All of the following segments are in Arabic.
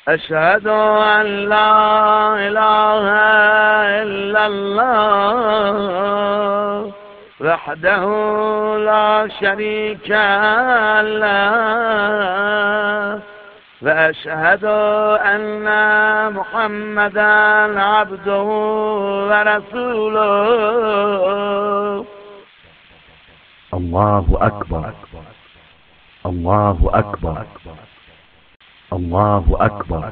أشهد أن لا إله إلا الله وحده لا شريك له وأشهد أن محمدا عبده ورسوله. الله أكبر، الله أكبر، الله أكبر.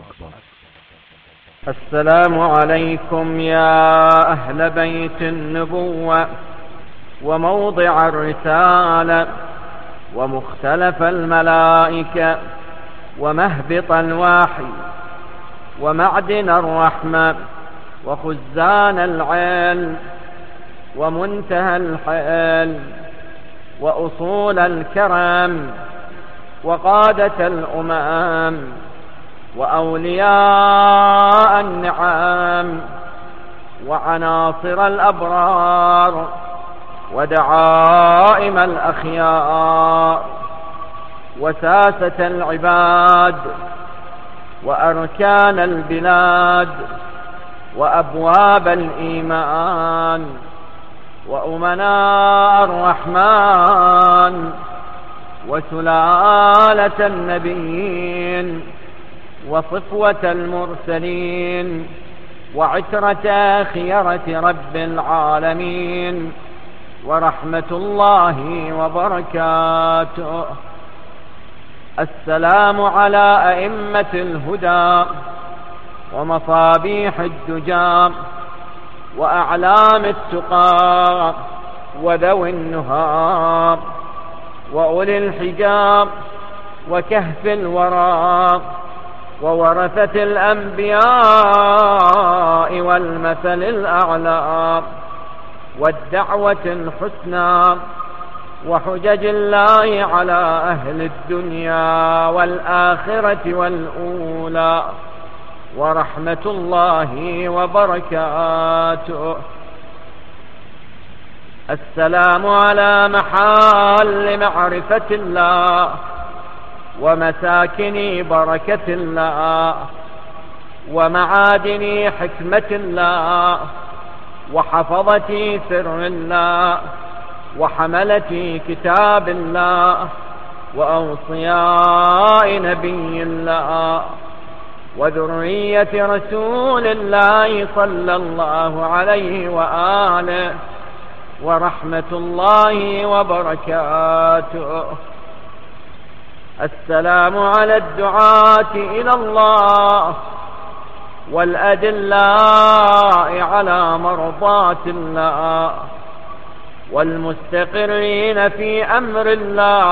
السلام عليكم يا أهل بيت النبوة وموضع الرسالة ومختلف الملائكة ومهبط الوحي ومعدن الرحمة وخزان العلم ومنتهى الحلم وأصول الكرم وقادة الأمم وأولياء النعم وعناصر الأبرار ودعائم الأخيار وساسة العباد وأركان البلاد وأبواب الإيمان وأمناء الرحمن وسلالة النبيين وصفوة المرسلين وعترة خيرة رب العالمين ورحمة الله وبركاته. السلام على أئمة الهدى ومصابيح الدجى وأعلام التقى وذوي النهى وأولي الحجاب وكهف الورى وورثة الأنبياء والمثل الأعلى والدعوة الحسنى وحجج الله على أهل الدنيا والآخرة والأولى ورحمة الله وبركاته. السلام على محال معرفة الله ومساكن بركة الله ومعادن حكمة الله وحفظة سر الله وحملة كتاب الله وأوصياء نبي الله وذرية رسول الله صلى الله عليه وآله ورحمة الله وبركاته. السلام على الدعاة إلى الله والأدلاء على مرضاة الله والمستقرين في أمر الله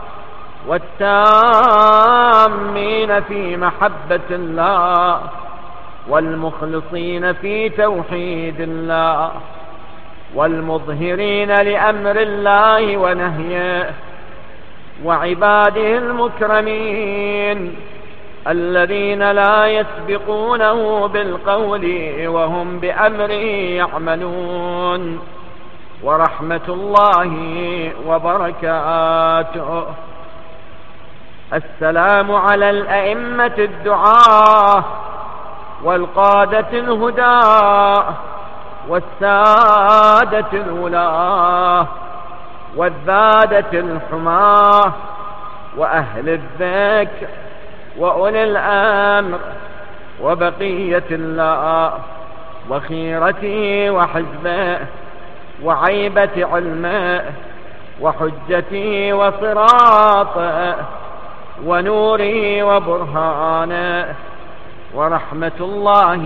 والتامين في محبة الله والمخلصين في توحيد الله والمظهرين لأمر الله ونهيه وعباده المكرمين الذين لا يسبقونه بالقول وهم بأمره يعملون ورحمة الله وبركاته. السلام على الأئمة الدعاة والقادة الهداة والسادة الولاة والذادة الحماة وأهل الذكر وأولي الأمر وبقية الله وخيرته وحزبه وعيبة علمه وحجته وصراطه ونوره وبرهانه ورحمة الله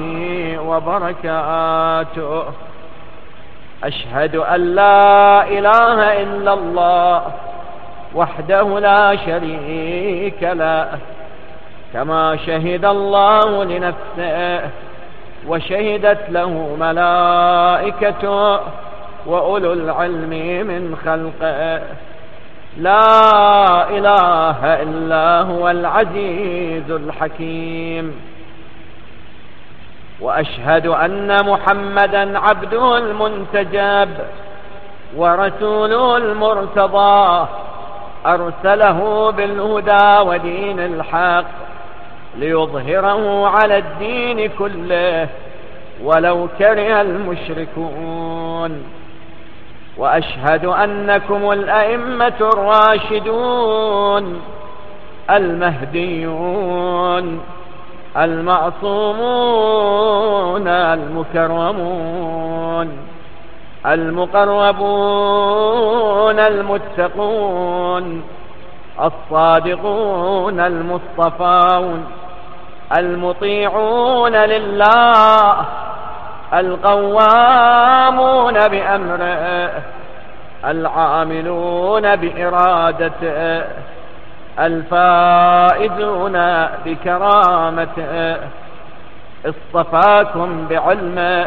وبركاته. أشهد أن لا إله إلا الله وحده لا شريك له كما شهد الله لنفسه وشهدت له ملائكته وأولو العلم من خلقه. لا إله إلا هو العزيز الحكيم. وأشهد أن محمدا عبده المنتجب ورسوله المرتضى أرسله بالهدى ودين الحق ليظهره على الدين كله ولو كره المشركون. وأشهد أنكم الأئمة الراشدون المهديون المعصومون المكرمون المقربون المتقون الصادقون المصطفون المطيعون لله القوامون بأمره العاملون بإرادته الفائزون بكرامته. اصطفاكم بعلمه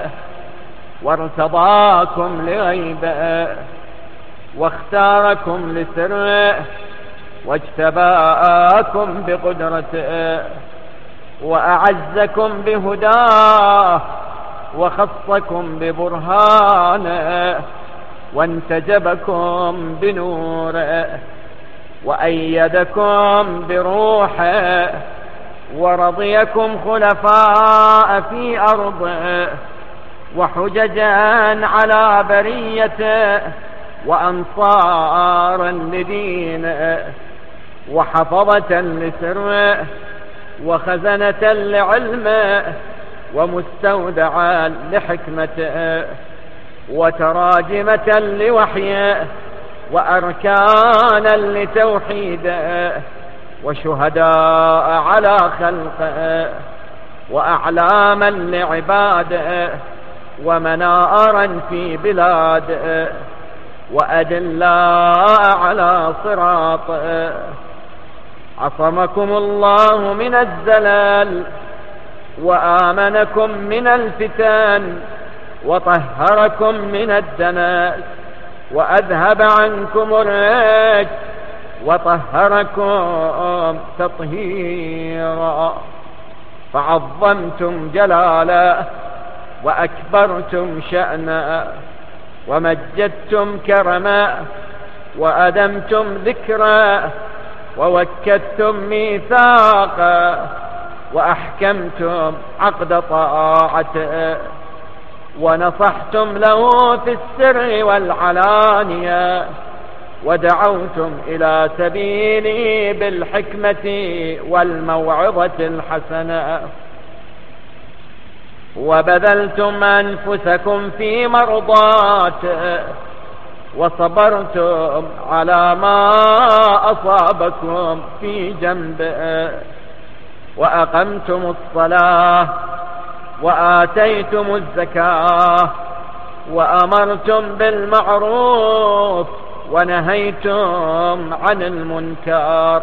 وارتضاكم لغيبه واختاركم لسره واجتباكم بقدرته وأعزكم بهداه وخصكم ببرهانه وانتجبكم بنوره وأيدكم بروحه ورضيكم خلفاء في أرضه وحججا على بريته وأنصارا لدينه وحفظة لسره وخزنة لعلمه ومستودعا لحكمته وتراجمة لوحيه وأركانا لتوحيده وشهداء على خلقه وأعلاما لعباده ومنارا في بلاده وأدلاء على صراطه. عصمكم الله من الزلال وآمنكم من الفتن وطهركم من الدنس وأذهب عنكم الرجس وطهركم تطهيرا. فعظمتم جلاله وأكبرتم شأنه ومجدتم كرمه وأدمتم ذكره ووكدتم ميثاقه وأحكمتم عقد طاعته ونصحتم له في السر والعلانية ودعوتم إلى سبيله بالحكمة والموعظة الحسنة وبذلتم أنفسكم في مرضاته وصبرتم على ما أصابكم في جنبه وأقمتم الصلاة وآتيتم الزكاة وأمرتم بالمعروف ونهيتم عن المنكر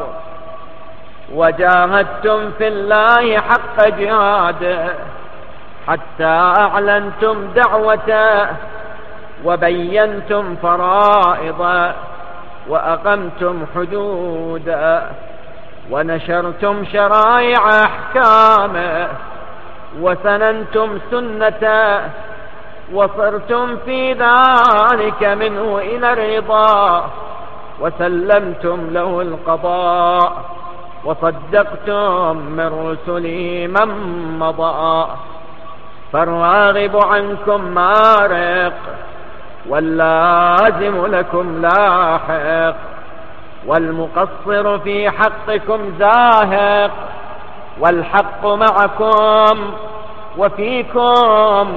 وجاهدتم في الله حق جهاده حتى أعلنتم دعوته وبينتم فرائضه وأقمتم حدوده ونشرتم شرائع أحكامه وسننتم سنته وصرتم في ذلك منه إلى الرضا وسلمتم له القضاء وصدقتم من رسله من مضى. فالراغب عنكم مارق واللازم لكم لاحق والمقصر في حقكم زاهق والحق معكم وفيكم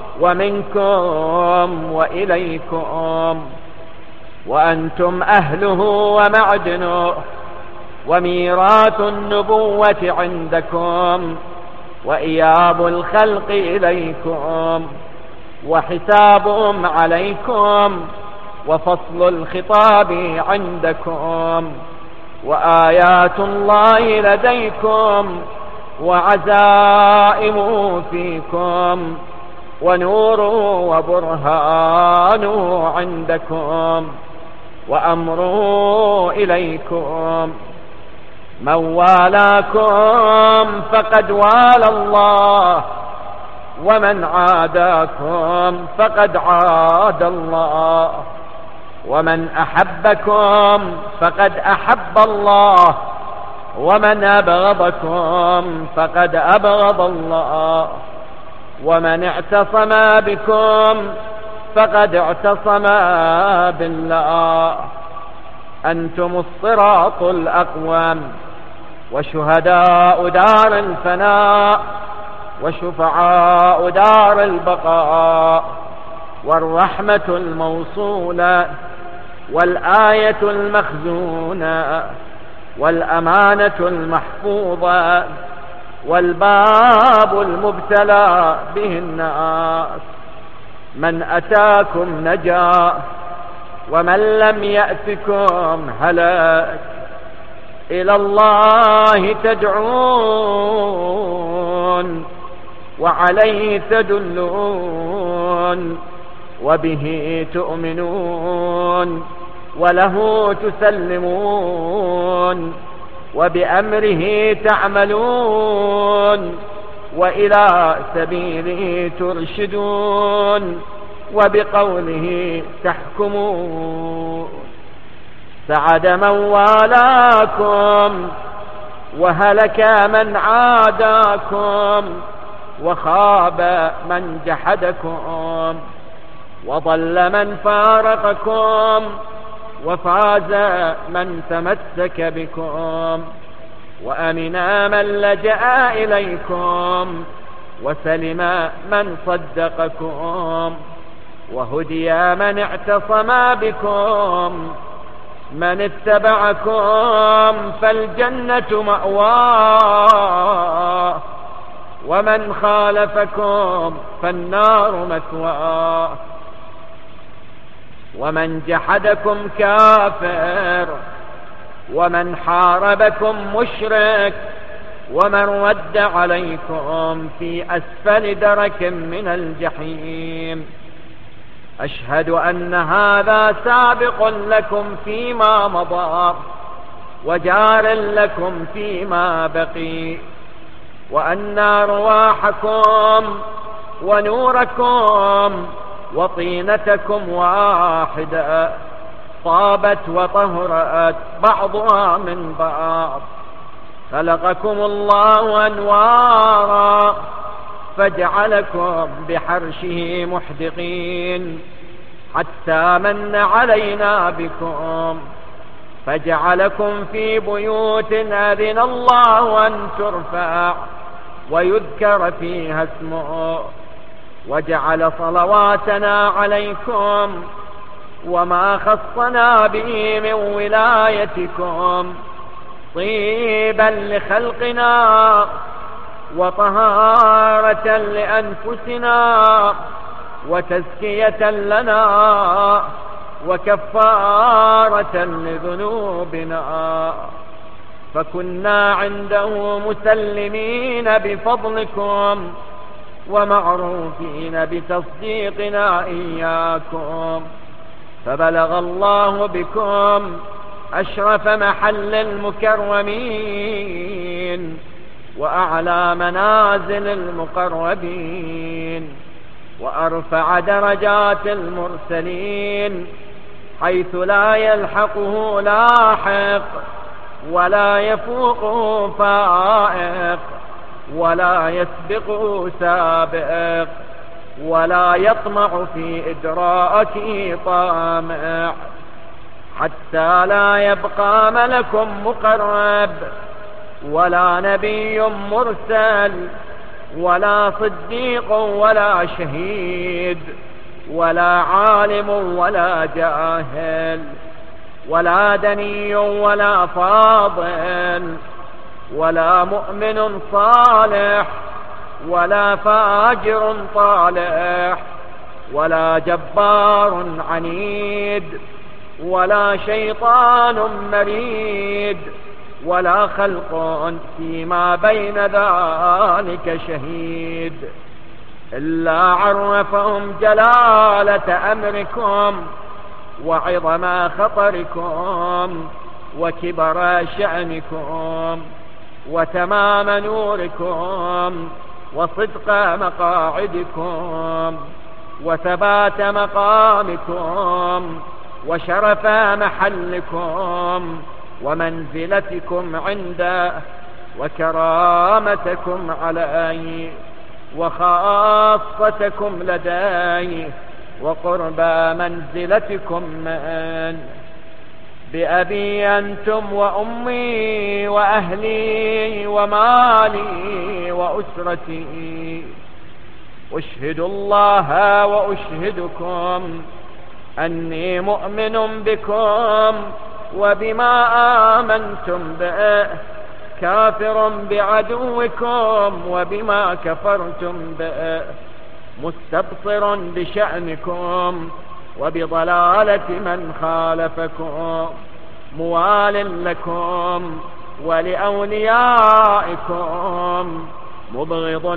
ومنكم وإليكم وأنتم أهله ومعدنه وميراث النبوة عندكم وإياب الخلق إليكم وحسابهم عليكم وفصل الخطاب عندكم وآيات الله لديكم وعزائم فيكم ونور وبرهان عندكم وأمر إليكم. من والاكم فقد والى الله ومن عاداكم فقد عاد الله ومن أحبكم فقد أحب الله ومن أبغضكم فقد أبغض الله، ومن اعتصم بكم فقد اعتصم بالله. أنتم الصراط الأقوم، وشهداء دار الفناء، وشفعاء دار البقاء، والرحمة الموصولة، والآية المخزونة، والأمانة المحفوظة، والباب المبتلى به الناس. من أتاكم نجا، ومن لم يأتكم هلك. إلى الله تدعون، وعليه تدلون، وبه تؤمنون، وله تسلمون، وبأمره تعملون، وإلى سبيله ترشدون، وبقوله تحكمون. سعد من والاكم، وهلك من عاداكم، وخاب من جحدكم، وضل من فارقكم، وفاز من تمسك بكم، وأمن من لجأ إليكم، وسلم من صدقكم، وهدي من اعتصم بكم. من اتبعكم فالجنة مأواه، ومن خالفكم فالنار مثواه. ومن جحدكم كافر، ومن حاربكم مشرك، ومن رد عليكم في أسفل درك من الجحيم. أشهد أن هذا سابق لكم فيما مضى، وجار لكم فيما بقي، وأن أرواحكم ونوركم وطينتكم واحدة، طابت وطهرت بعضها من بعض. خلقكم الله أنوارا، فجعلكم بحرشه محدقين، حتى من علينا بكم، فجعلكم في بيوت أذن الله أن ترفع ويذكر فيها اسمه، وجعل صلواتنا عليكم وما خصنا به من ولايتكم طيبا لخلقنا، وطهارة لأنفسنا، وتزكية لنا، وكفارة لذنوبنا. فكنا عنده مسلمين بفضلكم، ومعروفين بتصديقنا إياكم. فبلغ الله بكم أشرف محل المكرمين، وأعلى منازل المقربين، وأرفع درجات المرسلين، حيث لا يلحقه لاحق، ولا يفوقه فائق، ولا يسبقه سابق، ولا يطمع في إدراكه طامع، حتى لا يبقى ملك مقرب، ولا نبي مرسل، ولا صديق، ولا شهيد، ولا عالم، ولا جاهل، ولا دني، ولا فاضل، ولا مؤمن صالح، ولا فاجر طالح، ولا جبار عنيد، ولا شيطان مريد، ولا خلق فيما بين ذلك شهيد، إلا عرفهم جلالة أمركم، وعظم خطركم، وكبر شأنكم، وتمام نوركم، وصدق مقاعدكم، وثبات مقامكم، وشرف محلكم، ومنزلتكم عنده وكرامتكم عليه وخاصتكم لديه وقرب منزلتكم من بأبي أنتم وأمي وأهلي ومالي وأسرتي. أشهد الله وأشهدكم أني مؤمن بكم وبما آمنتم به، كافر بعدوكم وبما كفرتم به، مستبصر بشأنكم وبضلالة من خالفكم، موال لكم ولأوليائكم، مبغض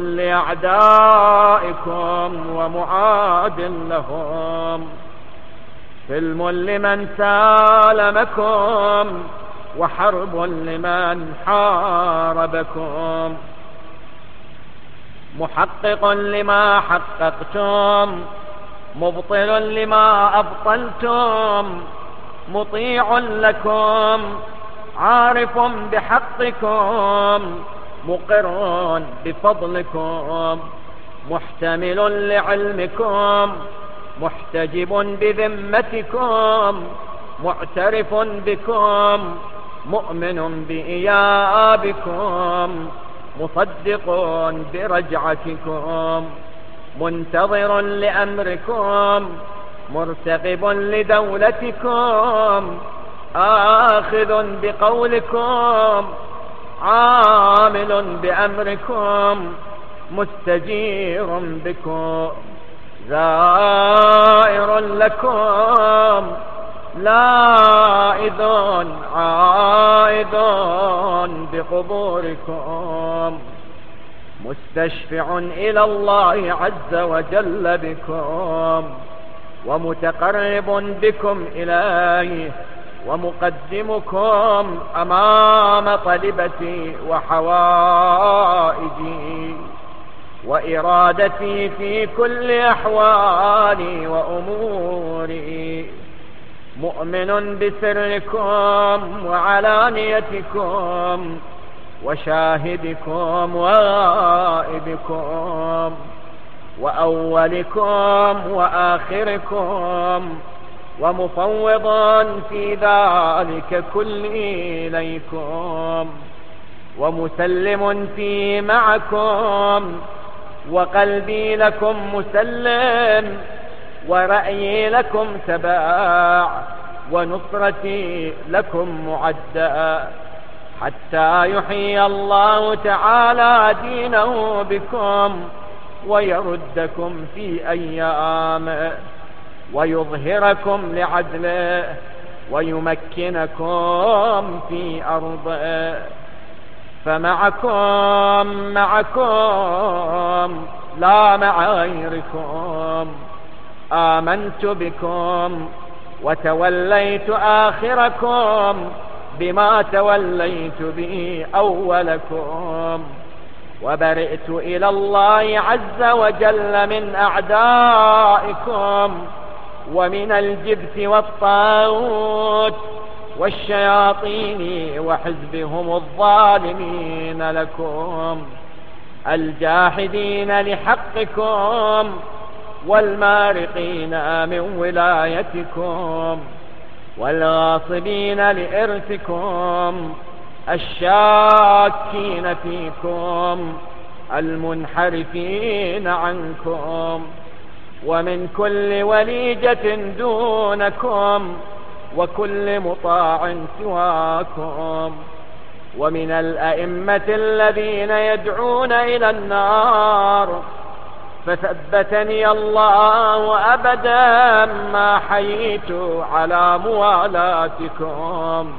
لأعدائكم ومعاد لهم، سلم لمن سالمكم وحرب لمن حاربكم، محقق لما حققتم، مبطل لما أبطلتم، مطيع لكم، عارف بحقكم، مقر بفضلكم، محتمل لعلمكم، محتجب بذمتكم، معترف بكم، مؤمن بإيابكم، مصدق برجعتكم، منتظر لأمركم، مرتقب لدولتكم، آخذ بقولكم، عامل بأمركم، مستجير بكم، زائر لكم، لائذ عائذ بقبوركم، مستشفع إلى الله عز وجل بكم، ومتقرب بكم إليه، ومقدمكم أمام طلبتي وحوائجي وإرادتي في كل أحوالي وأموري، مؤمن بسركم وعلانيتكم وشاهدكم وغائبكم وأولكم وآخركم، ومفوض في ذلك كل إليكم، ومسلم في معكم، وقلبي لكم مسلم، ورأيي لكم تباع، ونصرتي لكم معدى، حتى يحيي الله تعالى دينه بكم ويردكم في أيامه، ويظهركم لعدله، ويمكنكم في أرضه، فمعكم لا مع غيركم، آمنت بكم وتوليت آخركم بما توليت به أولكم، وبرئت إلى الله عز وجل من أعدائكم ومن الجبت والطاغوت والشياطين وحزبهم الظالمين لكم، الجاحدين لحقكم والمارقين من ولايتكم، والغاصبين لإرثكم، الشاكين فيكم، المنحرفين عنكم، ومن كل وليجة دونكم، وكل مطاع سواكم، ومن الأئمة الذين يدعون إلى النار، فثبتني الله أبدا ما حييت على موالاتكم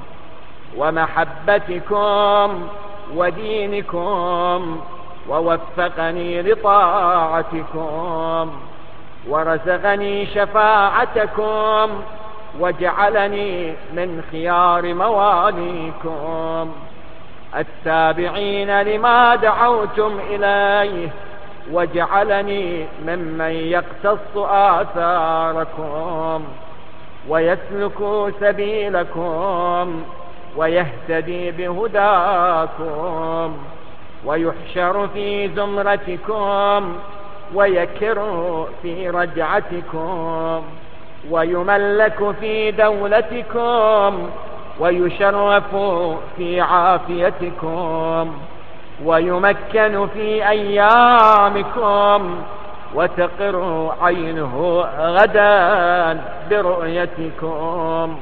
ومحبتكم ودينكم، ووفقني لطاعتكم، ورزقني شفاعتكم، وجعلني من خيار مواليكم التابعين لما دعوتم إليه، وجعلني ممن يقتص آثاركم ويسلك سبيلكم ويهتدي بهداكم، ويحشر في زمرتكم، ويكر في رجعتكم، ويملك في دولتكم، ويشرف في عافيتكم، ويمكن في أيامكم، وتقر عينه غدا برؤيتكم.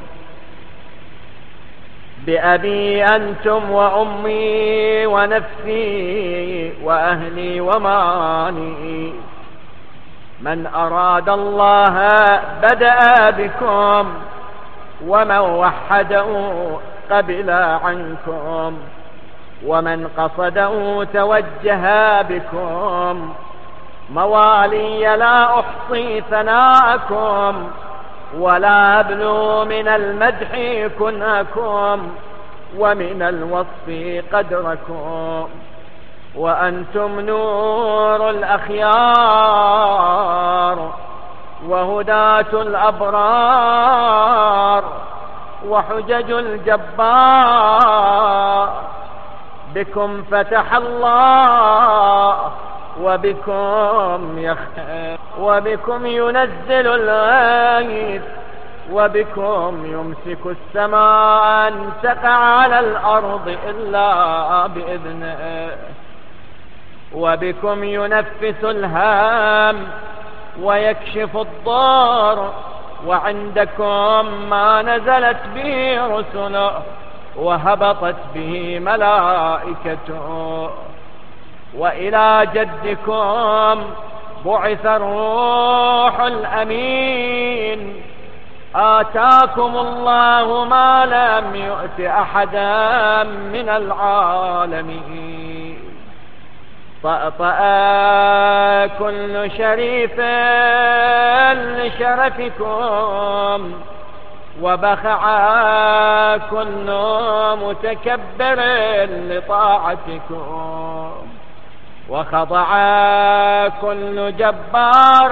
بأبي أنتم وأمي ونفسي وأهلي ومالي، من أراد الله بدأ بكم، ومن وحده قبل عنكم، ومن قصده توجه بكم. موالي لا أحصي ثناءكم، ولا أبلو من المدح كنهكم، ومن الوصف قدركم. وأنتم نور الأخيار، وهداة الأبرار، وحجج الجبار. بكم فتح الله، وبكم ينزل الغيث، وبكم يمسك السماء أن تقع على الأرض إلا بإذنه، وبكم ينفس الهام ويكشف الضار. وعندكم ما نزلت به رسله، وهبطت به ملائكته. وإلى جدكم بعث الروح الأمين، آتاكم الله ما لم يؤت أحدا من العالمين. طأطأ كل شريف لشرفكم، وبخع كل متكبر لطاعتكم، وخضع كل جبار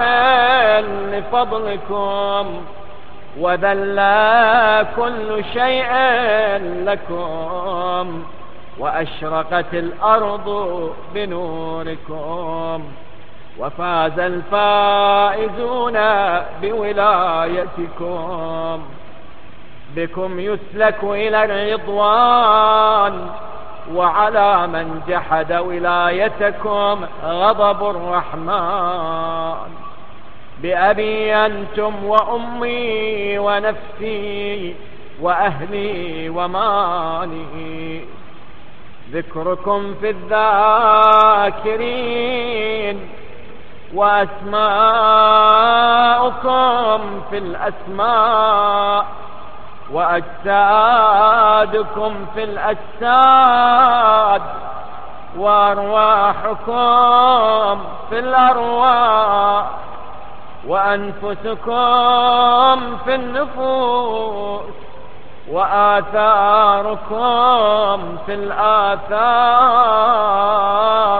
لفضلكم، وذل كل شيء لكم، وأشرقت الأرض بنوركم، وفاز الفائزون بولايتكم. بكم يسلك إلى الرضوان، وعلى من جحد ولايتكم غضب الرحمن. بأبي أنتم وأمي ونفسي وأهلي ومالي، ذكركم في الذاكرين، وأسماؤكم في الأسماء، وأجسادكم في الأجساد، وأرواحكم في الأرواح، وأنفسكم في النفوس، وآثاركم في الآثار،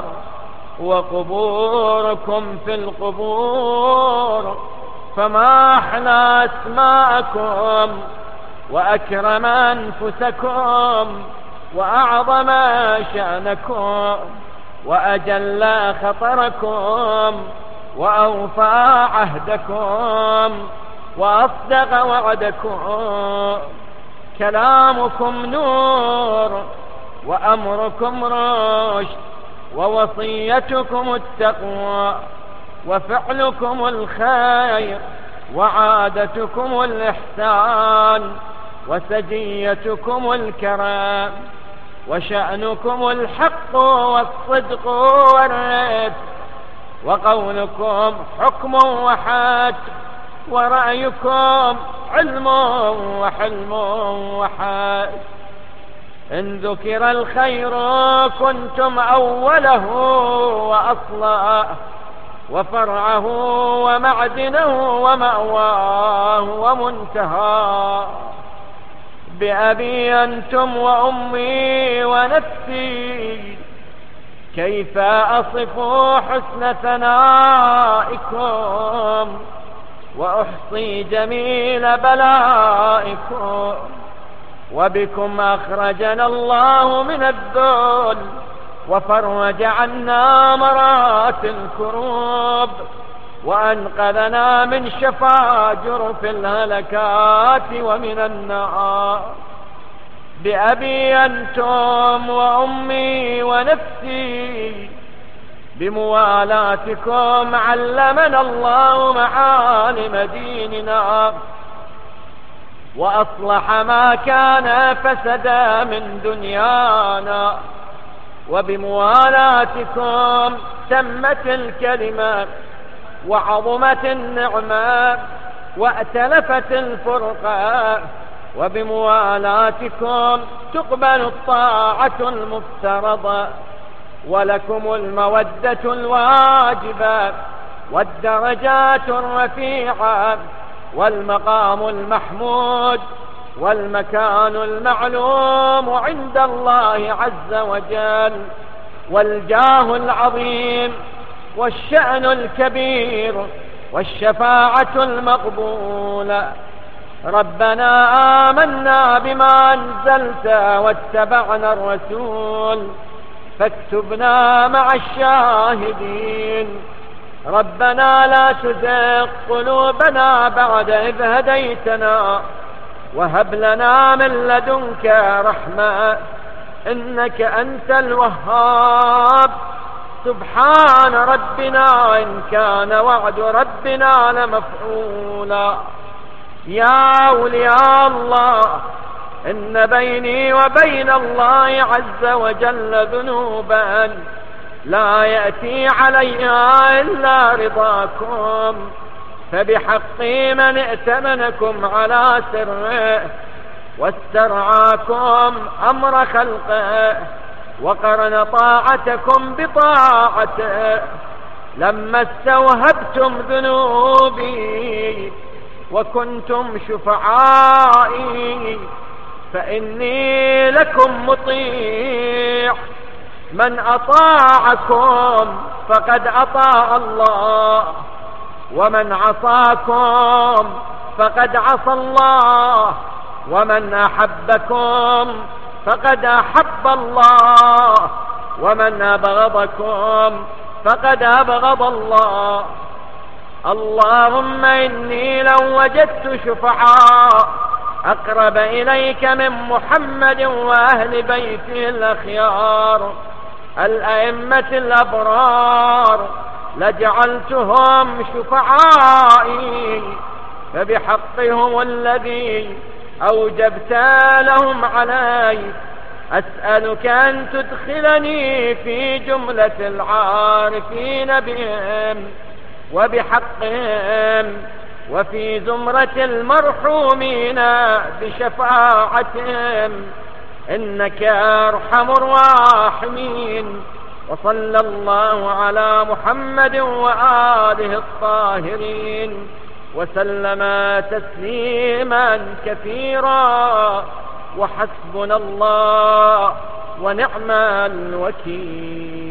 وقبوركم في القبور. فما أحلى أسماءكم، وأكرم أنفسكم، وأعظم شأنكم، وأجل خطركم، وأوفى عهدكم، وأصدق وعدكم. كلامكم نور، وأمركم رشد، ووصيتكم التقوى، وفعلكم الخير، وعادتكم الإحسان، وسجيتكم الكرام، وشأنكم الحق والصدق والرفق، وقولكم حكم وحج، ورأيكم علم وحلم وحج. إن ذكر الخير كنتم أوله وأصله، وفرعه ومعدنه ومأواه ومنتهى. بأبي أنتم وأمي ونفسي، كيف أصف حسن ثنائكم، وأحصي جميل بلائكم. وبكم أخرجنا الله من الذل وفرج عنا مرات الكروب وأنقذنا من شفاجر في الهلكات ومن النار. بأبي أنتم وأمي ونفسي بموالاتكم علمنا الله معالم ديننا وأصلح ما كان فسدا من دنيانا، وبموالاتكم تمت الكلمة وعظمت النعمة وأتلفت الفرقة، وبموالاتكم تقبل الطاعة المفترضة، ولكم المودة الواجبة والدرجات الرفيعة والمقام المحمود والمكان المعلوم عند الله عز وجل، والجاه العظيم والشأن الكبير والشفاعة المقبولة. ربنا آمنا بما أنزلت واتبعنا الرسول فاكتبنا مع الشاهدين. ربنا لا تزغ قلوبنا بعد إذ هديتنا وهب لنا من لدنك رحمة إنك أنت الوهاب. سبحان ربنا إن كان وعد ربنا لمفعولا. يا أولياء الله إن بيني وبين الله عز وجل ذنوبا لا يأتي عليها إلا رضاكم، فبحق من ائتمنكم على سره واسترعاكم أمر خلقه وقرن طاعتكم بطاعته لما استوهبتم ذنوبي وكنتم شفعائي، فإني لكم مطيع. من أطاعكم فقد أطاع الله، ومن عصاكم فقد عصى الله، ومن أحبكم فقد أحب الله، ومن أبغضكم فقد أبغض الله. اللهم إني لو وجدت شفعاء أقرب إليك من محمد وأهل بيته الأخيار الأئمة الأبرار لجعلتهم شفعائي، فبحقهم الذي أوجبت لهم علي أسألك أن تدخلني في جملة العارفين بهم وبحقهم وفي زمرة المرحومين بشفاعتهم إنك أرحم الراحمين. وصلى الله على محمد وآله الطاهرين وسلم تسليما كثيرا، وحسبنا الله ونعم الوكيل.